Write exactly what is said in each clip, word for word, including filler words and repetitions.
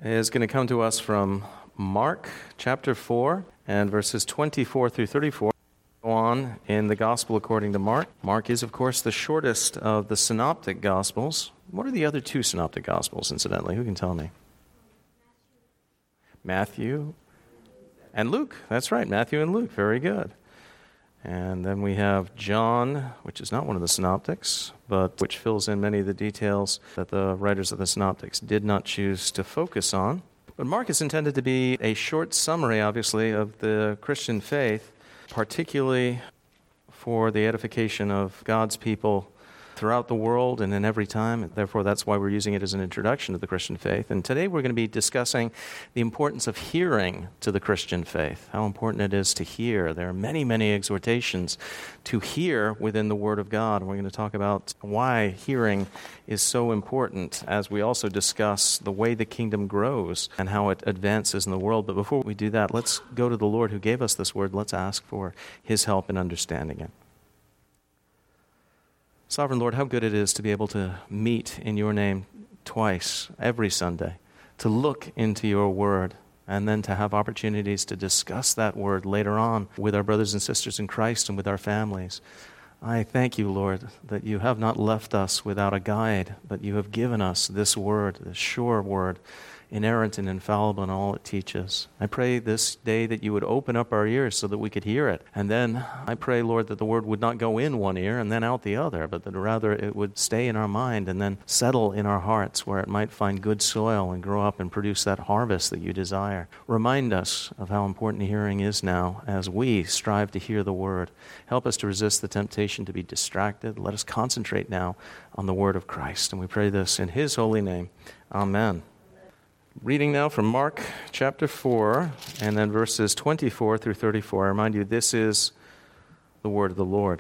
is going to come to us from Mark chapter four and verses twenty-four through thirty-four. Go on in the Gospel according to Mark. Mark is, of course, the shortest of the synoptic Gospels. What are the other two synoptic Gospels, incidentally? Who can tell me? Matthew and Luke. That's right, Matthew and Luke. Very good. And then we have John, which is not one of the synoptics, but which fills in many of the details that the writers of the synoptics did not choose to focus on. But Mark is intended to be a short summary, obviously, of the Christian faith, particularly for the edification of God's people throughout the world and in every time. Therefore, that's why we're using it as an introduction to the Christian faith. And today we're going to be discussing the importance of hearing to the Christian faith, how important it is to hear. There are many, many exhortations to hear within the Word of God. And we're going to talk about why hearing is so important as we also discuss the way the kingdom grows and how it advances in the world. But before we do that, let's go to the Lord who gave us this Word. Let's ask for His help in understanding it. Sovereign Lord, how good it is to be able to meet in your name twice every Sunday, to look into your word, and then to have opportunities to discuss that word later on with our brothers and sisters in Christ and with our families. I thank you, Lord, that you have not left us without a guide, but you have given us this word, this sure word, inerrant and infallible in all it teaches. I pray this day that you would open up our ears so that we could hear it. And then I pray, Lord, that the word would not go in one ear and then out the other, but that rather it would stay in our mind and then settle in our hearts where it might find good soil and grow up and produce that harvest that you desire. Remind us of how important hearing is now as we strive to hear the word. Help us to resist the temptation to be distracted. Let us concentrate now on the word of Christ. And we pray this in his holy name. Amen. Reading now from Mark chapter four, and then verses twenty-four through thirty-four. I remind you, this is the word of the Lord.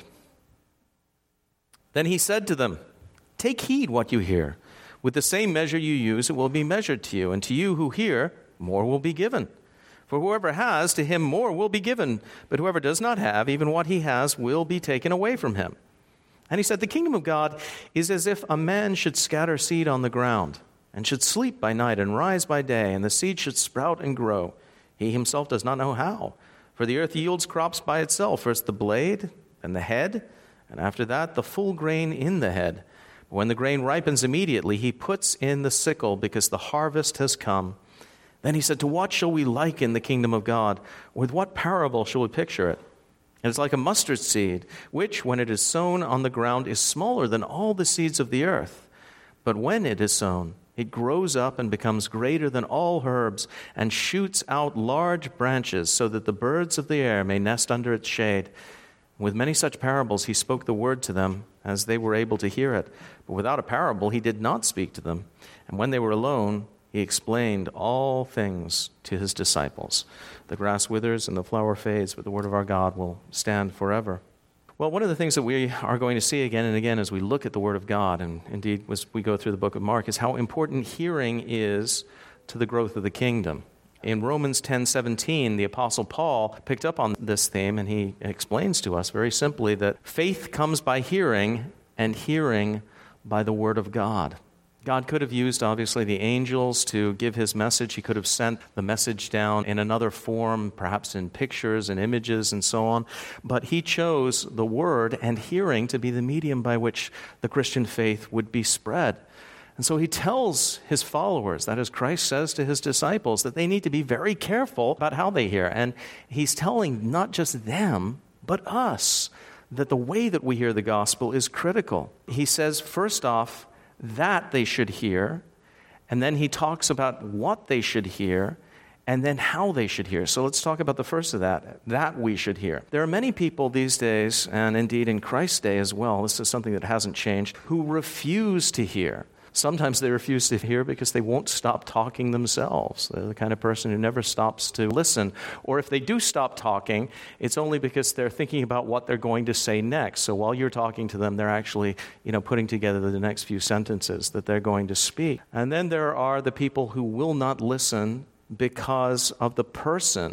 Then he said to them, "Take heed what you hear. With the same measure you use, it will be measured to you, and to you who hear, more will be given. For whoever has, to him more will be given, but whoever does not have, even what he has will be taken away from him." And he said, "The kingdom of God is as if a man should scatter seed on the ground, and should sleep by night and rise by day, and the seed should sprout and grow. He himself does not know how. For the earth yields crops by itself, first the blade, then the head, and after that the full grain in the head. But when the grain ripens immediately, he puts in the sickle, because the harvest has come." Then he said, "To what shall we liken the kingdom of God? With what parable shall we picture it? It is like a mustard seed, which, when it is sown on the ground, is smaller than all the seeds of the earth. But when it is sown, it grows up and becomes greater than all herbs and shoots out large branches so that the birds of the air may nest under its shade." With many such parables he spoke the word to them as they were able to hear it. But without a parable he did not speak to them. And when they were alone, he explained all things to his disciples. The grass withers and the flower fades, but the word of our God will stand forever. Well, one of the things that we are going to see again and again as we look at the Word of God, and indeed as we go through the book of Mark, is how important hearing is to the growth of the kingdom. In Romans ten seventeen, the Apostle Paul picked up on this theme, and he explains to us very simply that faith comes by hearing, and hearing by the Word of God. God could have used, obviously, the angels to give his message. He could have sent the message down in another form, perhaps in pictures and images and so on. But he chose the word and hearing to be the medium by which the Christian faith would be spread. And so he tells his followers, that is, Christ says to his disciples, that they need to be very careful about how they hear. And he's telling not just them, but us, that the way that we hear the gospel is critical. He says, first off, that they should hear, and then he talks about what they should hear, and then how they should hear. So let's talk about the first of that, that we should hear. There are many people these days, and indeed in Christ's day as well, this is something that hasn't changed, who refuse to hear. Sometimes they refuse to hear because they won't stop talking themselves. They're the kind of person who never stops to listen. Or if they do stop talking, it's only because they're thinking about what they're going to say next. So while you're talking to them, they're actually, you know, putting together the next few sentences that they're going to speak. And then there are the people who will not listen because of the person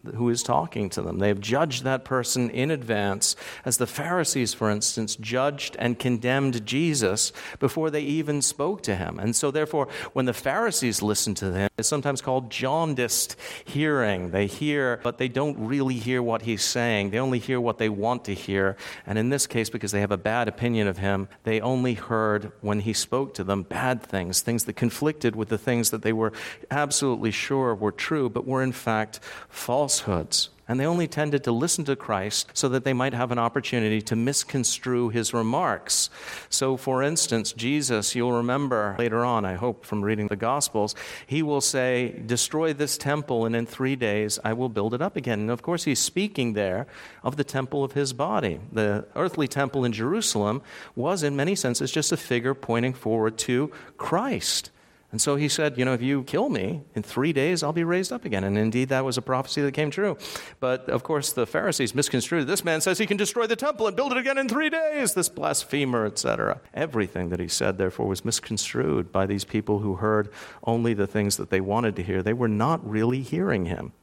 who is talking to them. They have judged that person in advance, as the Pharisees, for instance, judged and condemned Jesus before they even spoke to him. And so therefore, when the Pharisees listen to him, it's sometimes called jaundiced hearing. They hear, but they don't really hear what he's saying. They only hear what they want to hear. And in this case, because they have a bad opinion of him, they only heard when he spoke to them bad things, things that conflicted with the things that they were absolutely sure were true, but were in fact false. Falsehoods. And they only tended to listen to Christ so that they might have an opportunity to misconstrue his remarks. So, for instance, Jesus, you'll remember later on, I hope, from reading the Gospels, he will say, destroy this temple, and in three days I will build it up again. And of course, he's speaking there of the temple of his body. The earthly temple in Jerusalem was, in many senses, just a figure pointing forward to Christ. And so he said, you know, if you kill me, in three days I'll be raised up again. And indeed, that was a prophecy that came true. But of course, the Pharisees misconstrued. This man says he can destroy the temple and build it again in three days, this blasphemer, et cetera. Everything that he said, therefore, was misconstrued by these people who heard only the things that they wanted to hear. They were not really hearing him.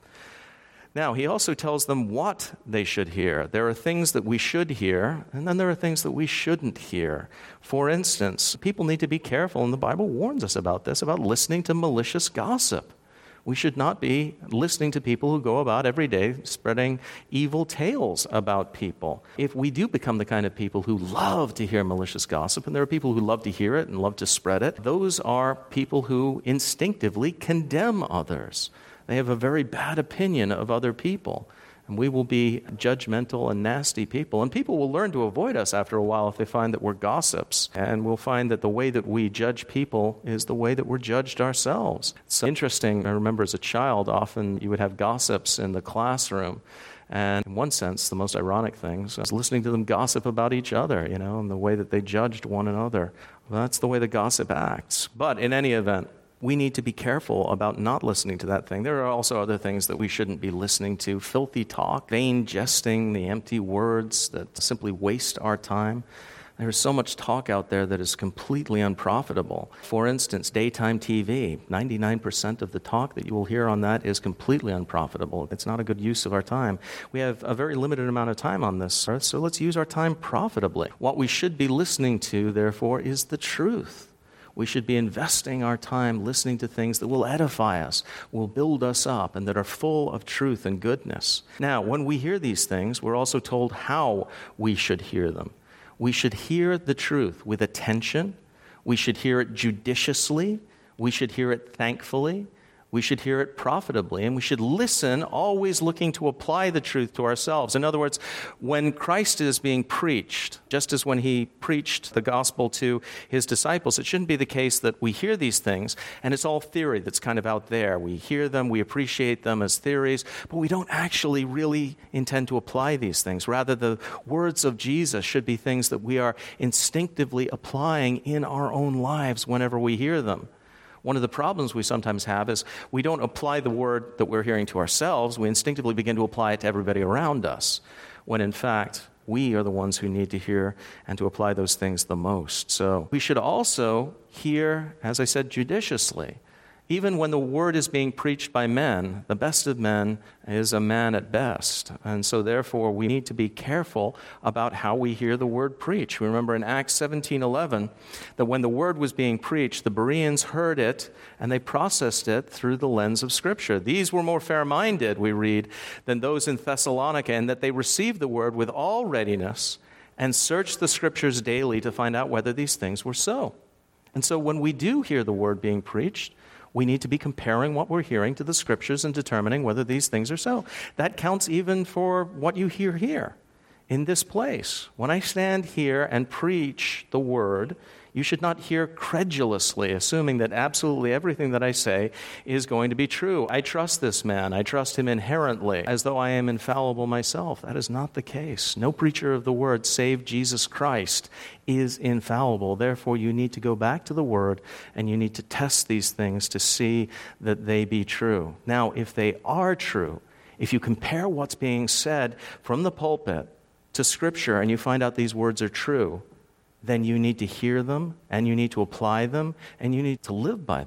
Now, he also tells them what they should hear. There are things that we should hear, and then there are things that we shouldn't hear. For instance, people need to be careful, and the Bible warns us about this, about listening to malicious gossip. We should not be listening to people who go about every day spreading evil tales about people. If we do become the kind of people who love to hear malicious gossip, and there are people who love to hear it and love to spread it, those are people who instinctively condemn others. They have a very bad opinion of other people. And we will be judgmental and nasty people. And people will learn to avoid us after a while if they find that we're gossips. And we'll find that the way that we judge people is the way that we're judged ourselves. It's interesting. I remember as a child, often you would have gossips in the classroom. And in one sense, the most ironic thing was listening to them gossip about each other, you know, and the way that they judged one another. Well, that's the way the gossip acts. But in any event, we need to be careful about not listening to that thing. There are also other things that we shouldn't be listening to. Filthy talk, vain jesting, the empty words that simply waste our time. There's so much talk out there that is completely unprofitable. For instance, daytime T V. ninety-nine percent of the talk that you will hear on that is completely unprofitable. It's not a good use of our time. We have a very limited amount of time on this earth, so let's use our time profitably. What we should be listening to, therefore, is the truth. We should be investing our time listening to things that will edify us, will build us up, and that are full of truth and goodness. Now, when we hear these things, we're also told how we should hear them. We should hear the truth with attention. We should hear it judiciously. We should hear it thankfully. We should hear it profitably, and we should listen, always looking to apply the truth to ourselves. In other words, when Christ is being preached, just as when he preached the gospel to his disciples, it shouldn't be the case that we hear these things, and it's all theory that's kind of out there. We hear them, we appreciate them as theories, but we don't actually really intend to apply these things. Rather, the words of Jesus should be things that we are instinctively applying in our own lives whenever we hear them. One of the problems we sometimes have is we don't apply the word that we're hearing to ourselves. We instinctively begin to apply it to everybody around us, when in fact, we are the ones who need to hear and to apply those things the most. So we should also hear, as I said, judiciously. Even when the word is being preached by men, the best of men is a man at best. And so therefore, we need to be careful about how we hear the word preached. We remember in Acts seventeen eleven that when the word was being preached, the Bereans heard it and they processed it through the lens of Scripture. These were more fair-minded, we read, than those in Thessalonica, and that they received the word with all readiness and searched the Scriptures daily to find out whether these things were so. And so when we do hear the word being preached, we need to be comparing what we're hearing to the Scriptures and determining whether these things are so. That counts even for what you hear here in this place. When I stand here and preach the word, you should not hear credulously, assuming that absolutely everything that I say is going to be true. I trust this man. I trust him inherently, as though I am infallible myself. That is not the case. No preacher of the word, save Jesus Christ, is infallible. Therefore, you need to go back to the word, and you need to test these things to see that they be true. Now, if they are true, if you compare what's being said from the pulpit to Scripture, and you find out these words are true, then you need to hear them, and you need to apply them, and you need to live by them.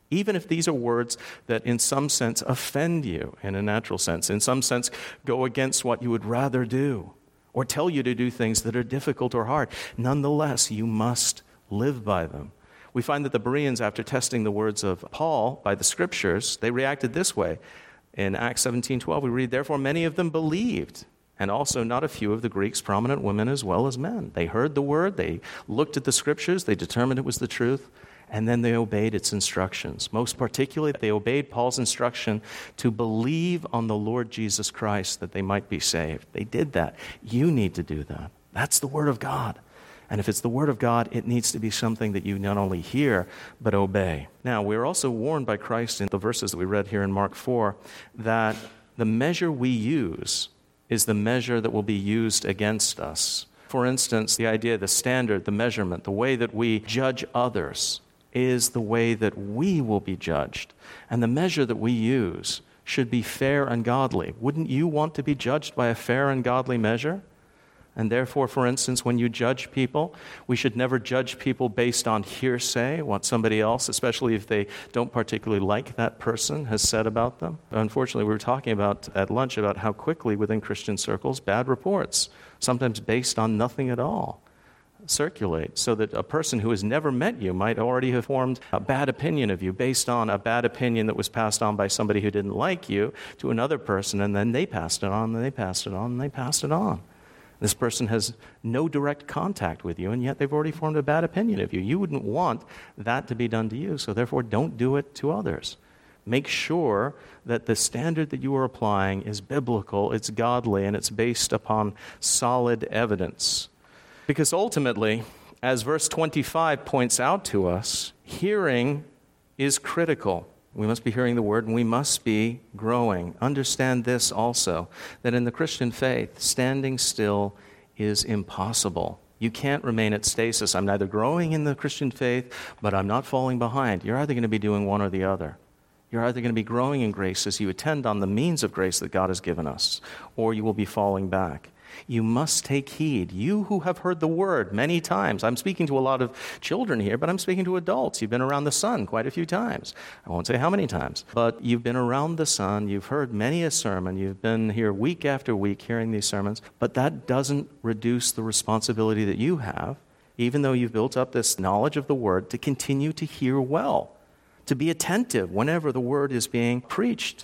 Even if these are words that in some sense offend you in a natural sense, in some sense go against what you would rather do, or tell you to do things that are difficult or hard, nonetheless, you must live by them. We find that the Bereans, after testing the words of Paul by the Scriptures, they reacted this way. In Acts seventeen twelve, we read, "Therefore many of them believed, and also not a few of the Greeks, prominent women as well as men." They heard the word, they looked at the Scriptures, they determined it was the truth, and then they obeyed its instructions. Most particularly, they obeyed Paul's instruction to believe on the Lord Jesus Christ that they might be saved. They did that. You need to do that. That's the Word of God. And if it's the Word of God, it needs to be something that you not only hear, but obey. Now, we're also warned by Christ in the verses that we read here in Mark four that the measure we use is the measure that will be used against us. For instance, the idea, the standard, the measurement, the way that we judge others is the way that we will be judged. And the measure that we use should be fair and godly. Wouldn't you want to be judged by a fair and godly measure? And therefore, for instance, when you judge people, we should never judge people based on hearsay, what somebody else, especially if they don't particularly like that person, has said about them. Unfortunately, we were talking about at lunch about how quickly within Christian circles, bad reports, sometimes based on nothing at all, circulate, so that a person who has never met you might already have formed a bad opinion of you based on a bad opinion that was passed on by somebody who didn't like you to another person, and then they passed it on, and they passed it on, and they passed it on. This person has no direct contact with you, and yet they've already formed a bad opinion of you. You wouldn't want that to be done to you, so therefore don't do it to others. Make sure that the standard that you are applying is biblical, it's godly, and it's based upon solid evidence. Because ultimately, as verse twenty-five points out to us, hearing is critical. We must be hearing the word, and we must be growing. Understand this also, that in the Christian faith, standing still is impossible. You can't remain at stasis. I'm neither growing in the Christian faith, but I'm not falling behind. You're either going to be doing one or the other. You're either going to be growing in grace as you attend on the means of grace that God has given us, or you will be falling back. You must take heed. You who have heard the word many times. I'm speaking to a lot of children here, but I'm speaking to adults. You've been around the sun quite a few times. I won't say how many times, but you've been around the sun. You've heard many a sermon. You've been here week after week hearing these sermons, but that doesn't reduce the responsibility that you have, even though you've built up this knowledge of the word, to continue to hear well, to be attentive whenever the word is being preached.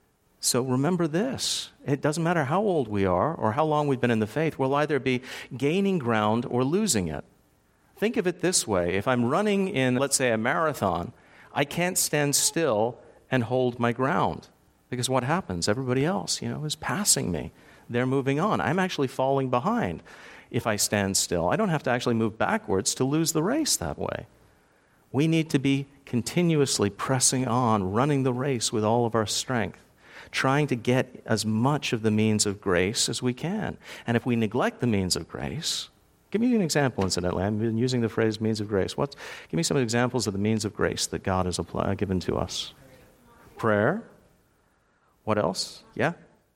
So remember this, it doesn't matter how old we are or how long we've been in the faith, we'll either be gaining ground or losing it. Think of it this way, if I'm running in, let's say, a marathon, I can't stand still and hold my ground. Because what happens? Everybody else, you know, is passing me. They're moving on. I'm actually falling behind if I stand still. I don't have to actually move backwards to lose the race that way. We need to be continuously pressing on, running the race with all of our strength, trying to get as much of the means of grace as we can. And if we neglect the means of grace, give me an example, incidentally. I've been using the phrase means of grace. What's, give me some examples of the means of grace that God has apply, given to us. Prayer. What else? Yeah?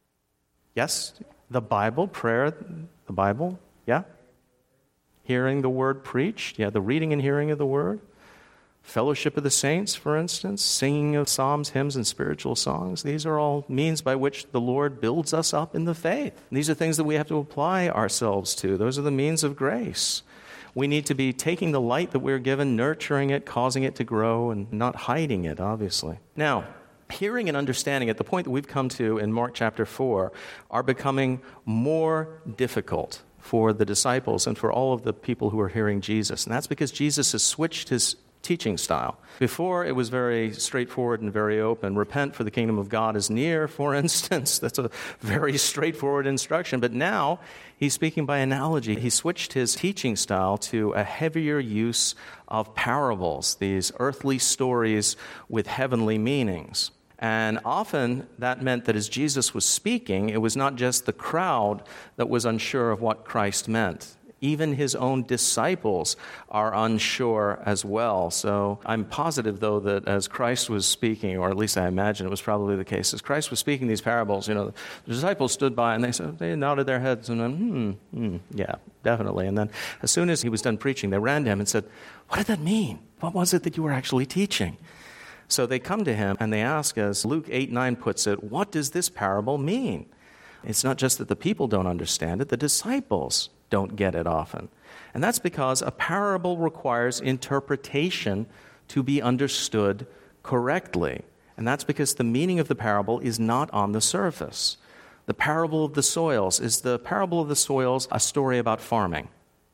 Yes? The Bible, prayer, the Bible. Yeah? Hearing the word preached. Yeah, the reading and hearing of the word. Fellowship of the saints, for instance, singing of psalms, hymns, and spiritual songs. These are all means by which the Lord builds us up in the faith. These are things that we have to apply ourselves to. Those are the means of grace. We need to be taking the light that we're given, nurturing it, causing it to grow, and not hiding it, obviously. Now, hearing and understanding at the point that we've come to in Mark chapter four are becoming more difficult for the disciples and for all of the people who are hearing Jesus. And that's because Jesus has switched his teaching style. Before, it was very straightforward and very open. Repent, for the kingdom of God is near, for instance. That's a very straightforward instruction. But now, he's speaking by analogy. He switched his teaching style to a heavier use of parables, these earthly stories with heavenly meanings. And often that meant that as Jesus was speaking, it was not just the crowd that was unsure of what Christ meant. Even his own disciples are unsure as well. So I'm positive, though, that as Christ was speaking, or at least I imagine it was probably the case, as Christ was speaking these parables, you know, the disciples stood by and they said, they nodded their heads and then, hmm, hmm, yeah, definitely. And then as soon as he was done preaching, they ran to him and said, what did that mean? What was it that you were actually teaching? So they come to him and they ask, as Luke eight nine puts it, what does this parable mean? It's not just that the people don't understand it, the disciples don't get it often. And that's because a parable requires interpretation to be understood correctly. And that's because the meaning of the parable is not on the surface. The parable of the soils, is the parable of the soils a story about farming?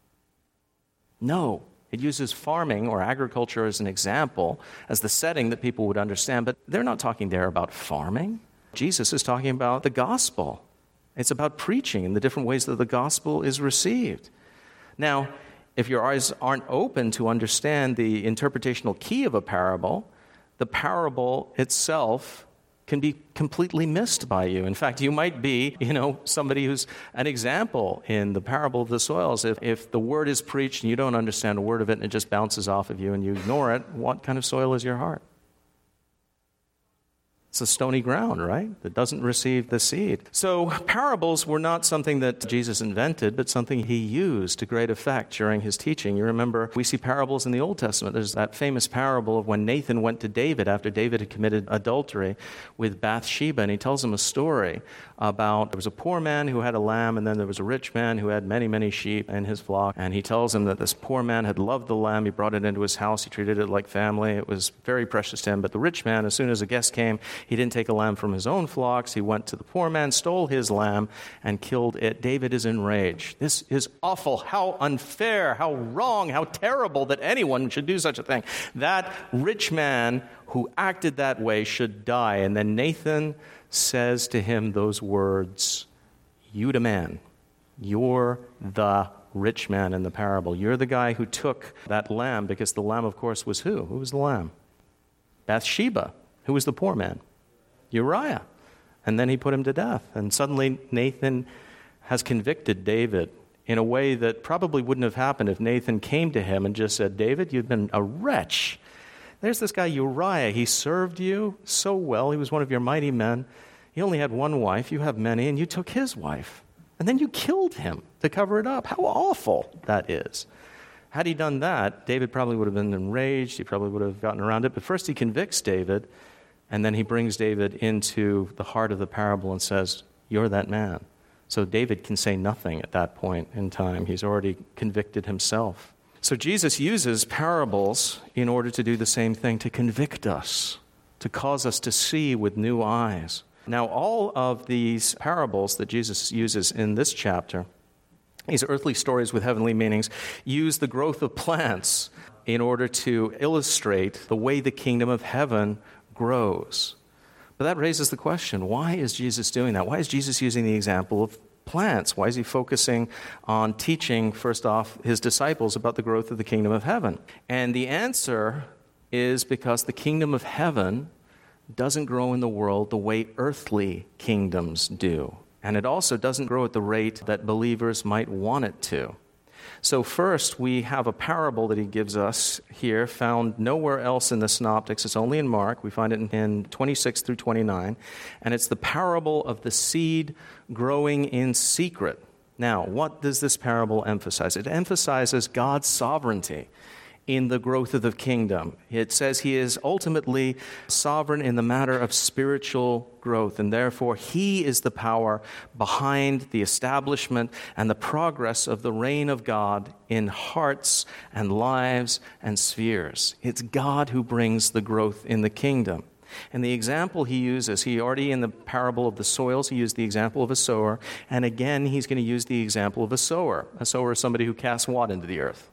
No. It uses farming or agriculture as an example, as the setting that people would understand, but they're not talking there about farming. Jesus is talking about the gospel. It's about preaching and the different ways that the gospel is received. Now, if your eyes aren't open to understand the interpretational key of a parable, the parable itself can be completely missed by you. In fact, you might be, you know, somebody who's an example in the parable of the soils. If, if the word is preached and you don't understand a word of it and it just bounces off of you and you ignore it, what kind of soil is your heart? It's a stony ground, right? That doesn't receive the seed. So parables were not something that Jesus invented, but something he used to great effect during his teaching. You remember, we see parables in the Old Testament. There's that famous parable of when Nathan went to David after David had committed adultery with Bathsheba, and he tells him a story about there was a poor man who had a lamb, and then there was a rich man who had many, many sheep in his flock. And he tells him that this poor man had loved the lamb. He brought it into his house. He treated it like family. It was very precious to him. But the rich man, as soon as a guest came, he didn't take a lamb from his own flocks. He went to the poor man, stole his lamb, and killed it. David is enraged. This is awful. How unfair, how wrong, how terrible that anyone should do such a thing. That rich man who acted that way should die. And then Nathan says to him those words, "You the man. You're the rich man in the parable. You're the guy who took that lamb," because the lamb, of course, was who? Who was the lamb? Bathsheba. Who was the poor man? Uriah. And then he put him to death. And suddenly Nathan has convicted David in a way that probably wouldn't have happened if Nathan came to him and just said, "David, you've been a wretch. There's this guy Uriah. He served you so well. He was one of your mighty men. He only had one wife. You have many, and you took his wife. And then you killed him to cover it up. How awful that is." Had he done that, David probably would have been enraged. He probably would have gotten around it. But first he convicts David, and then he brings David into the heart of the parable and says, "You're that man." So David can say nothing at that point in time. He's already convicted himself. So Jesus uses parables in order to do the same thing, to convict us, to cause us to see with new eyes. Now, all of these parables that Jesus uses in this chapter, these earthly stories with heavenly meanings, use the growth of plants in order to illustrate the way the kingdom of heaven grows. But that raises the question, why is Jesus doing that? Why is Jesus using the example of plants? Why is he focusing on teaching, first off, his disciples about the growth of the kingdom of heaven? And the answer is because the kingdom of heaven doesn't grow in the world the way earthly kingdoms do. And it also doesn't grow at the rate that believers might want it to. So first, we have a parable that he gives us here, found nowhere else in the Synoptics. It's only in Mark. We find it in twenty-six through twenty-nine. And it's the parable of the seed growing in secret. Now, what does this parable emphasize? It emphasizes God's sovereignty in the growth of the kingdom. It says he is ultimately sovereign in the matter of spiritual growth, and therefore he is the power behind the establishment and the progress of the reign of God in hearts and lives and spheres. It's God who brings the growth in the kingdom. And the example he uses, he already in the parable of the soils, he used the example of a sower, and again he's going to use the example of a sower. A sower is somebody who casts what into the earth?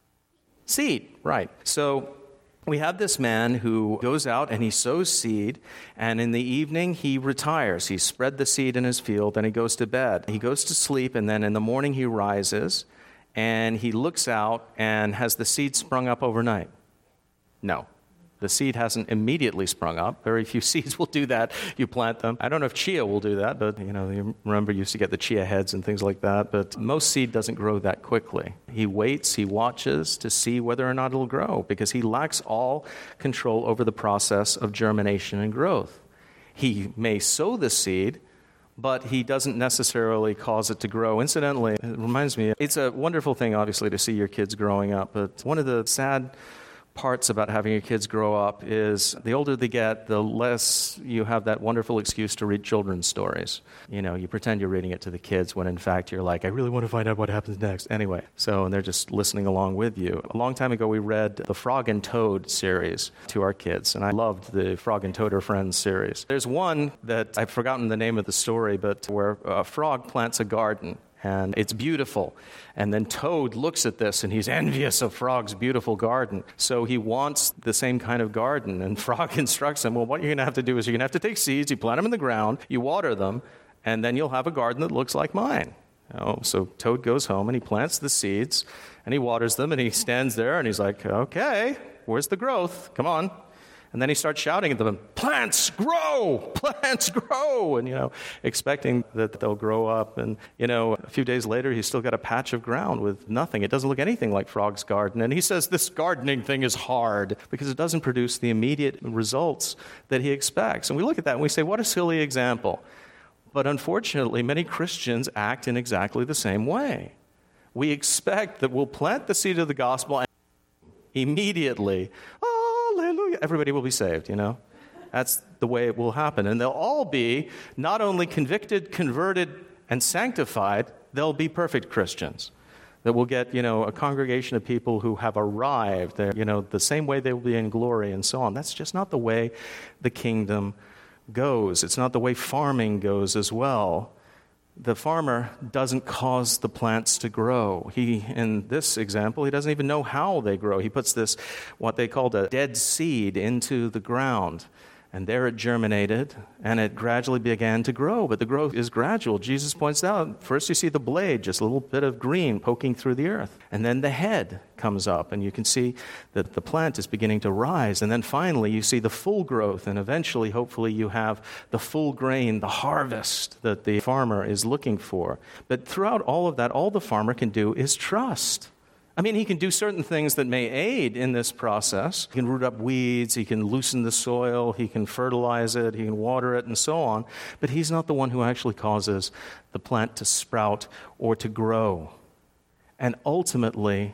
Seed, right. So we have this man who goes out and he sows seed, and in the evening he retires. He's spread the seed in his field, and he goes to bed. He goes to sleep, and then in the morning he rises, and he looks out, and has the seed sprung up overnight? No. The seed hasn't immediately sprung up. Very few seeds will do that. You plant them. I don't know if chia will do that, but you know, you remember you used to get the chia heads and things like that, but most seed doesn't grow that quickly. He waits, he watches to see whether or not it'll grow, because he lacks all control over the process of germination and growth. He may sow the seed, but he doesn't necessarily cause it to grow. Incidentally, it reminds me, it's a wonderful thing, obviously, to see your kids growing up, but one of the sad parts about having your kids grow up is the older they get, the less you have that wonderful excuse to read children's stories. You know, you pretend you're reading it to the kids when in fact you're like, I really want to find out what happens next. Anyway, so and they're just listening along with you. A long time ago, we read the Frog and Toad series to our kids, and I loved the Frog and Toad are Friends series. There's one that I've forgotten the name of the story, but where a frog plants a garden. And it's beautiful. And then Toad looks at this, and he's envious of Frog's beautiful garden. So he wants the same kind of garden. And Frog instructs him, well, what you're going to have to do is you're going to have to take seeds, you plant them in the ground, you water them, and then you'll have a garden that looks like mine. You know, so Toad goes home, and he plants the seeds, and he waters them, and he stands there, and he's like, okay, where's the growth? Come on. And then he starts shouting at them, plants grow, plants grow, and, you know, expecting that they'll grow up. And, you know, a few days later, he's still got a patch of ground with nothing. It doesn't look anything like Frog's garden. And he says this gardening thing is hard because it doesn't produce the immediate results that he expects. And we look at that and we say, what a silly example. But unfortunately, many Christians act in exactly the same way. We expect that we'll plant the seed of the gospel and immediately, oh, hallelujah, everybody will be saved, you know. That's the way it will happen. And they'll all be not only convicted, converted, and sanctified, they'll be perfect Christians. That we'll get, you know, a congregation of people who have arrived, they're, you know, the same way they will be in glory and so on. That's just not the way the kingdom goes. It's not the way farming goes as well. The farmer doesn't cause the plants to grow. He, in this example, he doesn't even know how they grow. He puts this, what they called a dead seed, into the ground. And there it germinated, and it gradually began to grow. But the growth is gradual. Jesus points out, first you see the blade, just a little bit of green poking through the earth. And then the head comes up, and you can see that the plant is beginning to rise. And then finally you see the full growth, and eventually, hopefully, you have the full grain, the harvest that the farmer is looking for. But throughout all of that, all the farmer can do is trust. I mean, he can do certain things that may aid in this process. He can root up weeds, he can loosen the soil, he can fertilize it, he can water it, and so on. But he's not the one who actually causes the plant to sprout or to grow. And ultimately,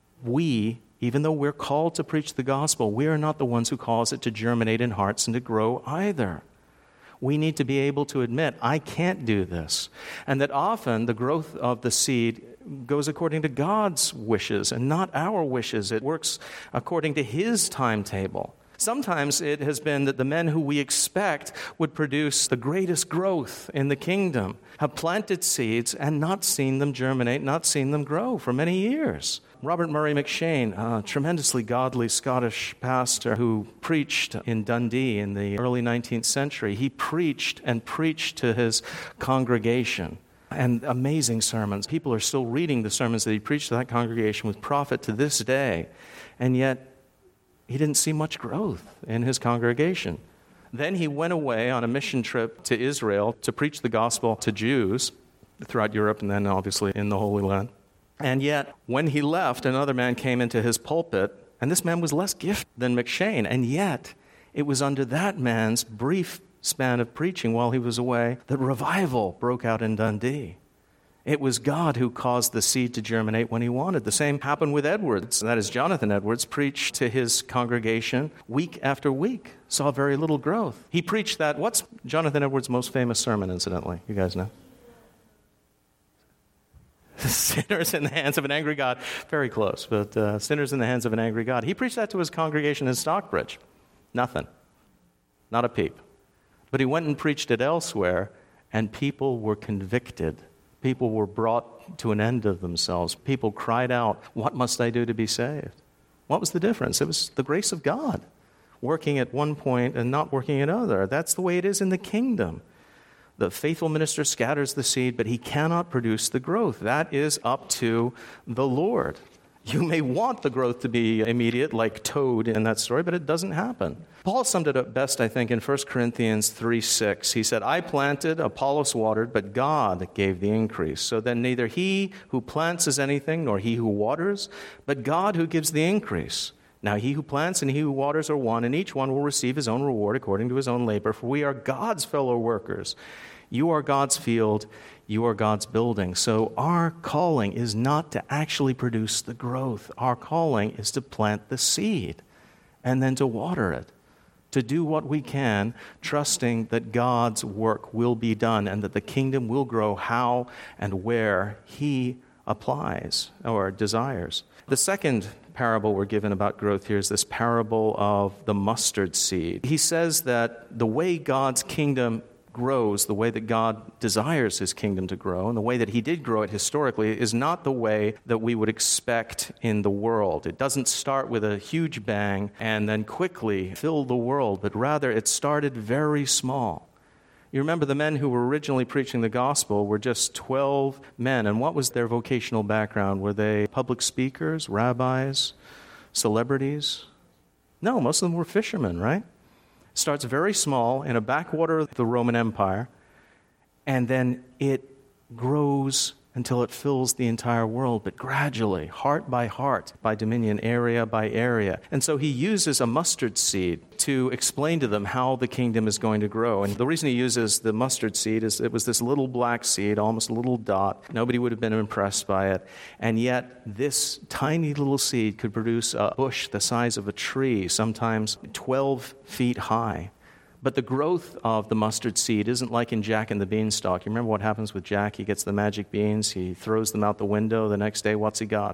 we, even though we're called to preach the gospel, we are not the ones who cause it to germinate in hearts and to grow either. We need to be able to admit, I can't do this. And that often the growth of the seed goes according to God's wishes and not our wishes. It works according to His timetable. Sometimes it has been that the men who we expect would produce the greatest growth in the kingdom have planted seeds and not seen them germinate, not seen them grow for many years. Robert Murray McCheyne, a tremendously godly Scottish pastor who preached in Dundee in the early nineteenth century, he preached and preached to his congregation. And amazing sermons. People are still reading the sermons that he preached to that congregation with profit to this day. And yet, he didn't see much growth in his congregation. Then he went away on a mission trip to Israel to preach the gospel to Jews throughout Europe and then obviously in the Holy Land. And yet, when he left, another man came into his pulpit, and this man was less gifted than McCheyne. And yet, it was under that man's brief span of preaching while he was away that revival broke out in Dundee. It was God who caused the seed to germinate when He wanted. The same happened with Edwards. That is, Jonathan Edwards preached to his congregation week after week, saw very little growth. He preached that. What's Jonathan Edwards' most famous sermon, incidentally? You guys know? Sinners in the hands of an angry God. Very close, but uh, sinners in the hands of an angry God. He preached that to his congregation in Stockbridge. Nothing. Not a peep. But he went and preached it elsewhere, and people were convicted. People were brought to an end of themselves. People cried out, what must I do to be saved? What was the difference? It was the grace of God working at one point and not working at another. That's the way it is in the kingdom. The faithful minister scatters the seed, but he cannot produce the growth. That is up to the Lord. You may want the growth to be immediate, like Toad in that story, but it doesn't happen. Paul summed it up best, I think, in First Corinthians three six. He said, I planted, Apollos watered, but God gave the increase. So then neither he who plants is anything, nor he who waters, but God who gives the increase. Now he who plants and he who waters are one, and each one will receive his own reward according to his own labor, for we are God's fellow workers. You are God's field, you are God's building. So our calling is not to actually produce the growth. Our calling is to plant the seed and then to water it, to do what we can, trusting that God's work will be done and that the kingdom will grow how and where he applies or desires. The second parable we're given about growth here is this parable of the mustard seed. He says that the way God's kingdom grows, the way that God desires his kingdom to grow, and the way that he did grow it historically is not the way that we would expect in the world. It doesn't start with a huge bang and then quickly fill the world, but rather it started very small. You remember the men who were originally preaching the gospel were just twelve men, and what was their vocational background? Were they public speakers, rabbis, celebrities? No, most of them were fishermen, right? Starts very small in a backwater of the Roman Empire, and then it grows until it fills the entire world, but gradually, heart by heart, by dominion, area by area. And so he uses a mustard seed to explain to them how the kingdom is going to grow. And the reason he uses the mustard seed is it was this little black seed, almost a little dot. Nobody would have been impressed by it. And yet this tiny little seed could produce a bush the size of a tree, sometimes twelve feet high. But the growth of the mustard seed isn't like in Jack and the Beanstalk. You remember what happens with Jack? He gets the magic beans, he throws them out the window. The next day, what's he got?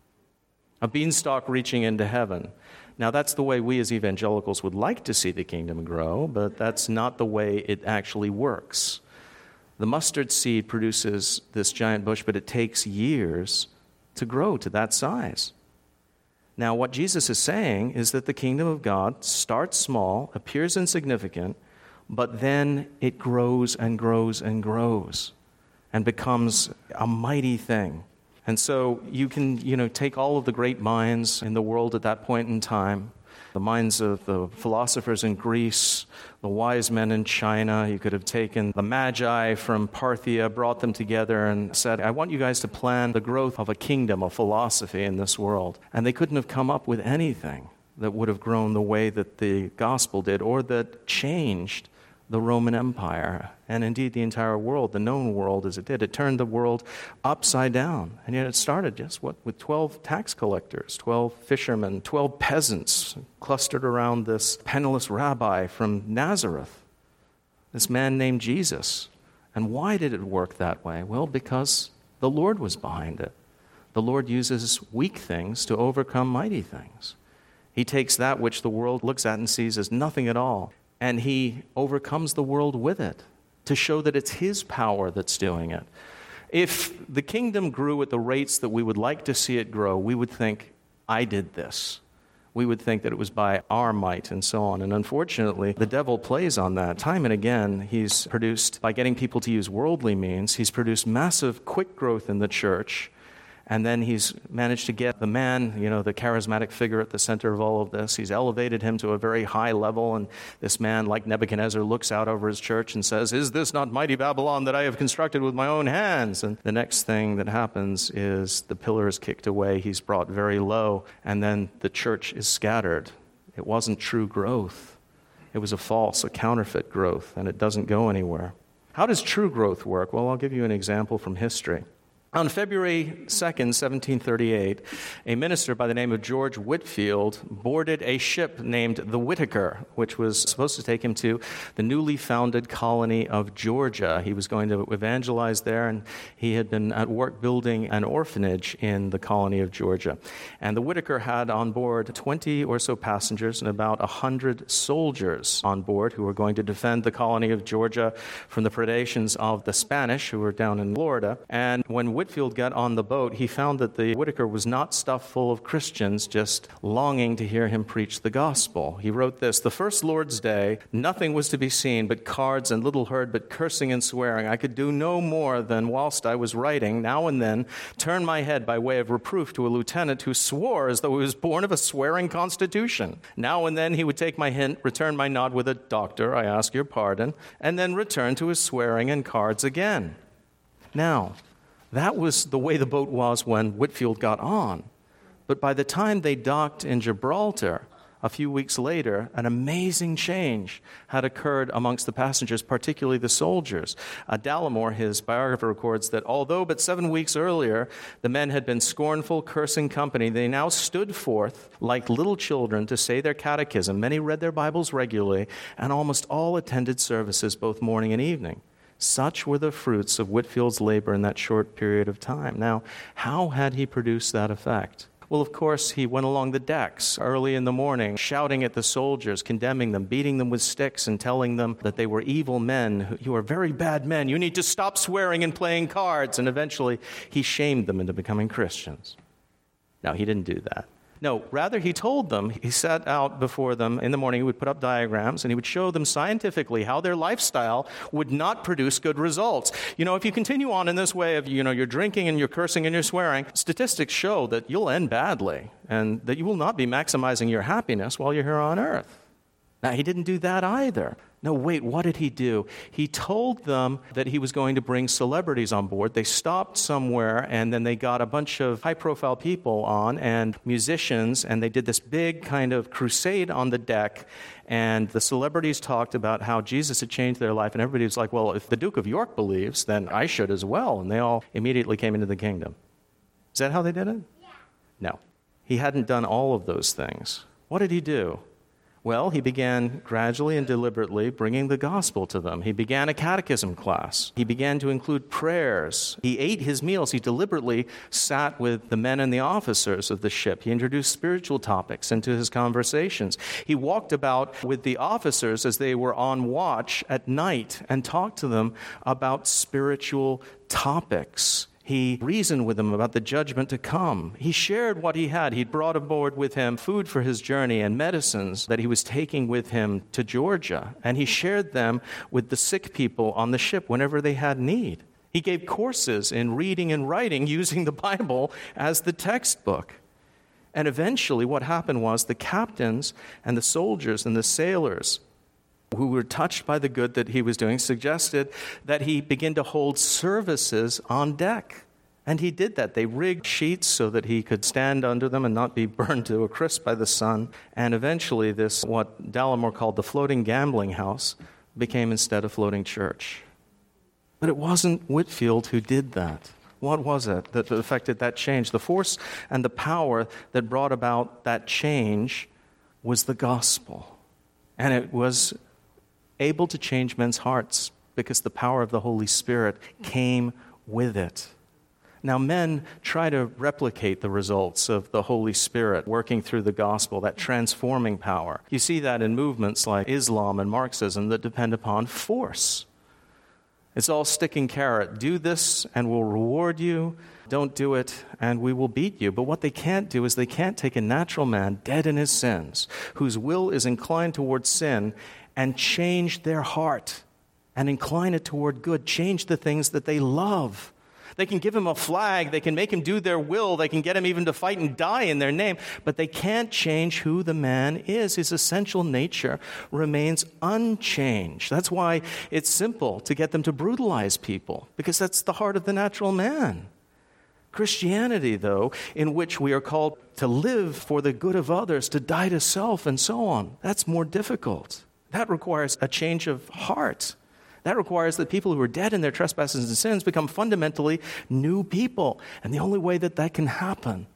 A beanstalk reaching into heaven. Now, that's the way we as evangelicals would like to see the kingdom grow, but that's not the way it actually works. The mustard seed produces this giant bush, but it takes years to grow to that size. Now, what Jesus is saying is that the kingdom of God starts small, appears insignificant, but then it grows and grows and grows and becomes a mighty thing. And so you can, you know, take all of the great minds in the world at that point in time, the minds of the philosophers in Greece, the wise men in China. You could have taken the Magi from Parthia, brought them together and said, I want you guys to plan the growth of a kingdom, of philosophy in this world. And they couldn't have come up with anything that would have grown the way that the gospel did or that changed the Roman Empire, and indeed the entire world, the known world as it did. It turned the world upside down. And yet it started just, what, with twelve tax collectors, twelve fishermen, twelve peasants clustered around this penniless rabbi from Nazareth, this man named Jesus. And why did it work that way? Well, because the Lord was behind it. The Lord uses weak things to overcome mighty things. He takes that which the world looks at and sees as nothing at all, and he overcomes the world with it to show that it's his power that's doing it. If the kingdom grew at the rates that we would like to see it grow, we would think, I did this. We would think that it was by our might and so on. And unfortunately, the devil plays on that. Time and again, he's produced, by getting people to use worldly means, he's produced massive, quick growth in the church. And then he's managed to get the man, you know, the charismatic figure at the center of all of this. He's elevated him to a very high level. And this man, like Nebuchadnezzar, looks out over his church and says, is this not mighty Babylon that I have constructed with my own hands? And the next thing that happens is the pillar is kicked away. He's brought very low. And then the church is scattered. It wasn't true growth. It was a false, a counterfeit growth, and it doesn't go anywhere. How does true growth work? Well, I'll give you an example from history. On February second, seventeen thirty-eight, a minister by the name of George Whitefield boarded a ship named the Whitaker, which was supposed to take him to the newly founded colony of Georgia. He was going to evangelize there, and he had been at work building an orphanage in the colony of Georgia. And the Whitaker had on board twenty or so passengers and about one hundred soldiers on board who were going to defend the colony of Georgia from the predations of the Spanish, who were down in Florida. And when Whitefield got on the boat, he found that the Whitaker was not stuffed full of Christians just longing to hear him preach the gospel. He wrote this, the first Lord's Day, nothing was to be seen but cards and little heard but cursing and swearing. I could do no more than, whilst I was writing, now and then turn my head by way of reproof to a lieutenant who swore as though he was born of a swearing constitution. Now and then he would take my hint, return my nod with a doctor, I ask your pardon, and then return to his swearing and cards again. Now, that was the way the boat was when Whitefield got on. But by the time they docked in Gibraltar, a few weeks later, an amazing change had occurred amongst the passengers, particularly the soldiers. Uh, Dallimore, his biographer, records that although but seven weeks earlier the men had been scornful, cursing company, they now stood forth like little children to say their catechism. Many read their Bibles regularly, and almost all attended services both morning and evening. Such were the fruits of Whitefield's labor in that short period of time. Now, how had he produced that effect? Well, of course, he went along the decks early in the morning, shouting at the soldiers, condemning them, beating them with sticks, and telling them that they were evil men. You are very bad men. You need to stop swearing and playing cards. And eventually, he shamed them into becoming Christians. Now, he didn't do that. No, rather he told them, he sat out before them in the morning, he would put up diagrams, and he would show them scientifically how their lifestyle would not produce good results. You know, if you continue on in this way of, you know, you're drinking and you're cursing and you're swearing, statistics show that you'll end badly and that you will not be maximizing your happiness while you're here on earth. Now, he didn't do that either. No, wait, what did he do? He told them that he was going to bring celebrities on board. They stopped somewhere, and then they got a bunch of high-profile people on and musicians, and they did this big kind of crusade on the deck, and the celebrities talked about how Jesus had changed their life, and everybody was like, well, if the Duke of York believes, then I should as well, and they all immediately came into the kingdom. Is that how they did it? Yeah. No. He hadn't done all of those things. What did he do? Well, he began gradually and deliberately bringing the gospel to them. He began a catechism class. He began to include prayers. He ate his meals. He deliberately sat with the men and the officers of the ship. He introduced spiritual topics into his conversations. He walked about with the officers as they were on watch at night and talked to them about spiritual topics. He reasoned with them about the judgment to come. He shared what he had. He'd brought aboard with him food for his journey and medicines that he was taking with him to Georgia. And he shared them with the sick people on the ship whenever they had need. He gave courses in reading and writing using the Bible as the textbook. And eventually what happened was the captains and the soldiers and the sailors who were touched by the good that he was doing, suggested that he begin to hold services on deck. And he did that. They rigged sheets so that he could stand under them and not be burned to a crisp by the sun. And eventually this, what Dallimore called the floating gambling house, became instead a floating church. But it wasn't Whitefield who did that. What was it that affected that change? The force and the power that brought about that change was the gospel. And it was able to change men's hearts because the power of the Holy Spirit came with it. Now, men try to replicate the results of the Holy Spirit working through the gospel, that transforming power. You see that in movements like Islam and Marxism that depend upon force. It's all stick and carrot. Do this and we'll reward you. Don't do it and we will beat you. But what they can't do is they can't take a natural man dead in his sins, whose will is inclined towards sin, and change their heart and incline it toward good, change the things that they love. They can give him a flag, they can make him do their will, they can get him even to fight and die in their name, but they can't change who the man is. His essential nature remains unchanged. That's why it's simple to get them to brutalize people, because that's the heart of the natural man. Christianity, though, in which we are called to live for the good of others, to die to self, and so on, that's more difficult. That requires a change of heart. That requires that people who are dead in their trespasses and sins become fundamentally new people. And the only way that that can happen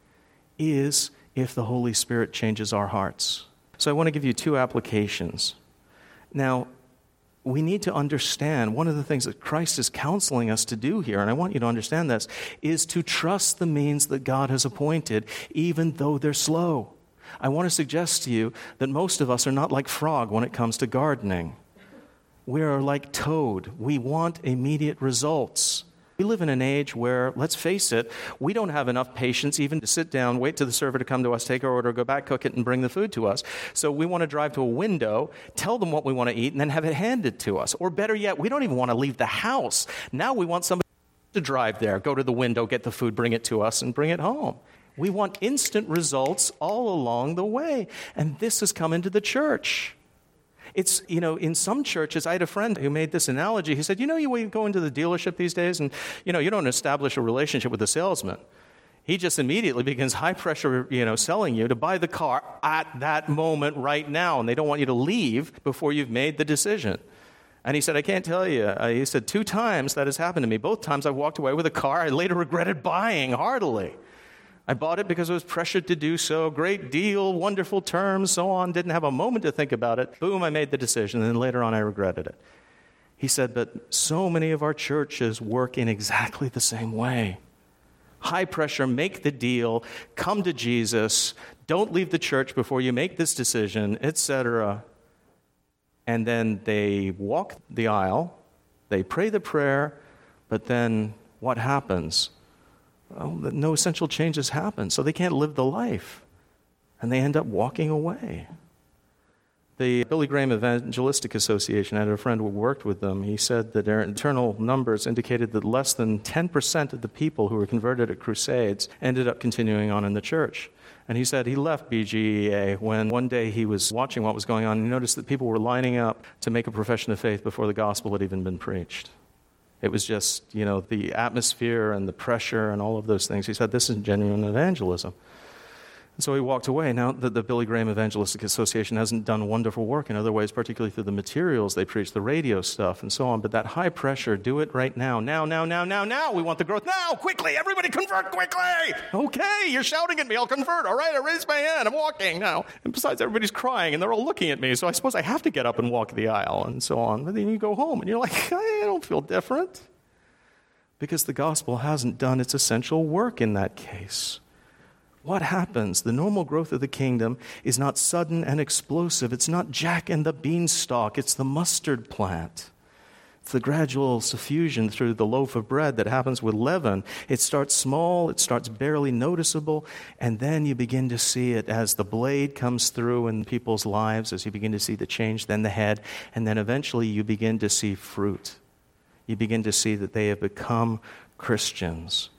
is if the Holy Spirit changes our hearts. So I want to give you two applications. Now, we need to understand one of the things that Christ is counseling us to do here, and I want you to understand this, is to trust the means that God has appointed, even though they're slow. I want to suggest to you that most of us are not like Frog when it comes to gardening. We are like Toad. We want immediate results. We live in an age where, let's face it, we don't have enough patience even to sit down, wait till the server to come to us, take our order, go back, cook it, and bring the food to us. So we want to drive to a window, tell them what we want to eat, and then have it handed to us. Or better yet, we don't even want to leave the house. Now we want somebody to drive there, go to the window, get the food, bring it to us, and bring it home. We want instant results all along the way. And this has come into the church. It's, you know, in some churches, I had a friend who made this analogy. He said, you know, you go into the dealership these days and, you know, you don't establish a relationship with the salesman. He just immediately begins high pressure, you know, selling you to buy the car at that moment right now. And they don't want you to leave before you've made the decision. And he said, I can't tell you. Uh, he said, two times that has happened to me. Both times I walked away with a car I later regretted buying heartily. I bought it because I was pressured to do so. Great deal, wonderful terms, so on. Didn't have a moment to think about it. Boom, I made the decision. And then later on I regretted it. He said, but so many of our churches work in exactly the same way. High pressure, make the deal, come to Jesus, don't leave the church before you make this decision, et cetera. And then they walk the aisle, they pray the prayer, but then what happens? Well, no essential changes happen, so they can't live the life. And they end up walking away. The Billy Graham Evangelistic Association, I had a friend who worked with them. He said that their internal numbers indicated that less than ten percent of the people who were converted at crusades ended up continuing on in the church. And he said he left B G E A when one day he was watching what was going on and he noticed that people were lining up to make a profession of faith before the gospel had even been preached. It was just, you know, the atmosphere and the pressure and all of those things. He said, this is genuine evangelism. And so he walked away. Now that the Billy Graham Evangelistic Association hasn't done wonderful work in other ways, particularly through the materials they preach, the radio stuff and so on, but that high pressure, do it right now, now, now, now, now, now, we want the growth now, quickly, everybody convert quickly. Okay, you're shouting at me, I'll convert. All right, I raise my hand, I'm walking now. And besides, everybody's crying and they're all looking at me, so I suppose I have to get up and walk the aisle and so on. But then you go home and you're like, I don't feel different. Because the gospel hasn't done its essential work in that case. What happens? The normal growth of the kingdom is not sudden and explosive. It's not Jack and the beanstalk. It's the mustard plant. It's the gradual suffusion through the loaf of bread that happens with leaven. It starts small. It starts barely noticeable. And then you begin to see it as the blade comes through in people's lives, as you begin to see the change, then the head. And then eventually you begin to see fruit. You begin to see that they have become Christians.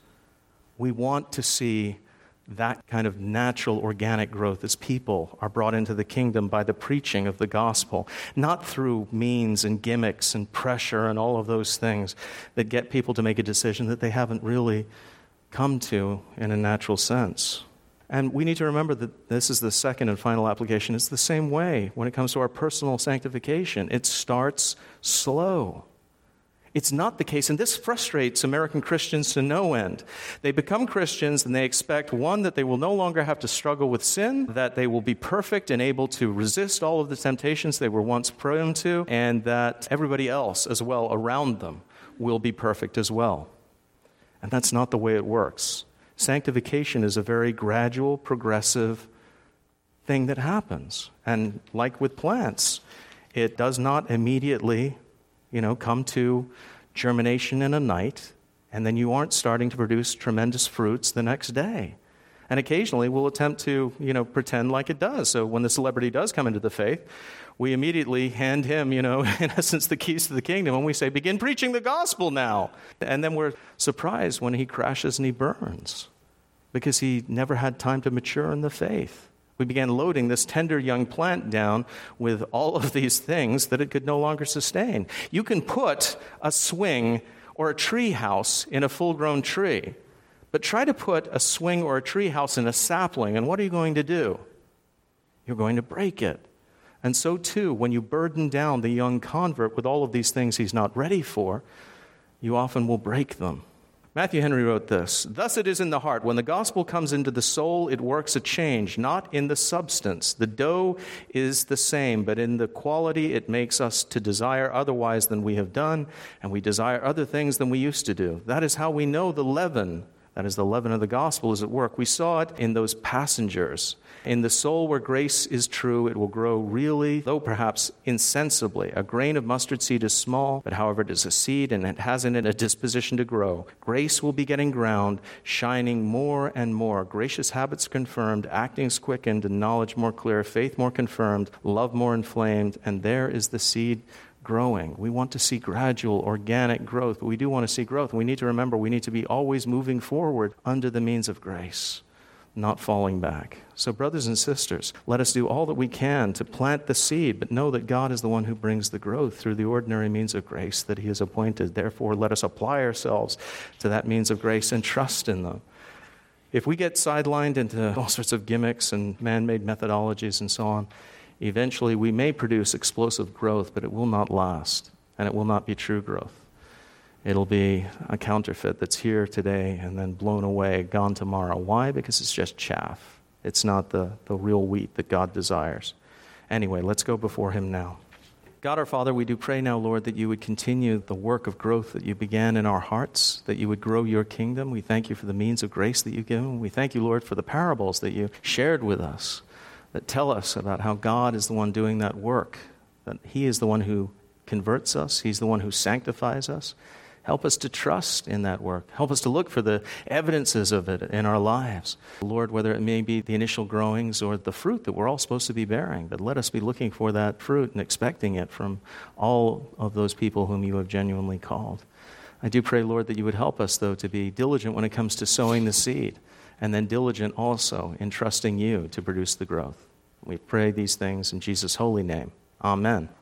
We want to see that kind of natural, organic growth as people are brought into the kingdom by the preaching of the gospel, not through means and gimmicks and pressure and all of those things that get people to make a decision that they haven't really come to in a natural sense. And we need to remember that this is the second and final application. It's the same way when it comes to our personal sanctification. It starts slow. It's not the case, and this frustrates American Christians to no end. They become Christians and they expect, one, that they will no longer have to struggle with sin, that they will be perfect and able to resist all of the temptations they were once prone to, and that everybody else as well around them will be perfect as well. And that's not the way it works. Sanctification is a very gradual, progressive thing that happens. And like with plants, it does not immediately you know, come to germination in a night, and then you aren't starting to produce tremendous fruits the next day. And occasionally we'll attempt to, you know, pretend like it does. So when the celebrity does come into the faith, we immediately hand him, you know, in essence, the keys to the kingdom, and we say, begin preaching the gospel now. And then we're surprised when he crashes and he burns, because he never had time to mature in the faith. We began loading this tender young plant down with all of these things that it could no longer sustain. You can put a swing or a tree house in a full-grown tree, but try to put a swing or a tree house in a sapling, and what are you going to do? You're going to break it. And so, too, when you burden down the young convert with all of these things he's not ready for, you often will break them. Matthew Henry wrote this, "Thus it is in the heart. When the gospel comes into the soul, it works a change, not in the substance. The dough is the same, but in the quality it makes us to desire otherwise than we have done, and we desire other things than we used to do. That is how we know the leaven, that is the leaven of the gospel, is at work. We saw it in those passengers. In the soul where grace is true, it will grow really, though perhaps insensibly. A grain of mustard seed is small, but however it is a seed, and it has in it a disposition to grow. Grace will be getting ground, shining more and more. Gracious habits confirmed, actings quickened, and knowledge more clear, faith more confirmed, love more inflamed, and there is the seed growing." We want to see gradual, organic growth, but we do want to see growth. And we need to remember we need to be always moving forward under the means of grace, not falling back. So brothers and sisters, let us do all that we can to plant the seed, but know that God is the one who brings the growth through the ordinary means of grace that he has appointed. Therefore, let us apply ourselves to that means of grace and trust in them. If we get sidelined into all sorts of gimmicks and man-made methodologies and so on, eventually we may produce explosive growth, but it will not last, and it will not be true growth. It'll be a counterfeit that's here today and then blown away, gone tomorrow. Why? Because it's just chaff. It's not the, the real wheat that God desires. Anyway, let's go before him now. God our Father, we do pray now, Lord, that you would continue the work of growth that you began in our hearts, that you would grow your kingdom. We thank you for the means of grace that you've given. We thank you, Lord, for the parables that you shared with us that tell us about how God is the one doing that work, that he is the one who converts us. He's the one who sanctifies us. Help us to trust in that work. Help us to look for the evidences of it in our lives. Lord, whether it may be the initial growings or the fruit that we're all supposed to be bearing, but let us be looking for that fruit and expecting it from all of those people whom you have genuinely called. I do pray, Lord, that you would help us, though, to be diligent when it comes to sowing the seed, and then diligent also in trusting you to produce the growth. We pray these things in Jesus' holy name. Amen.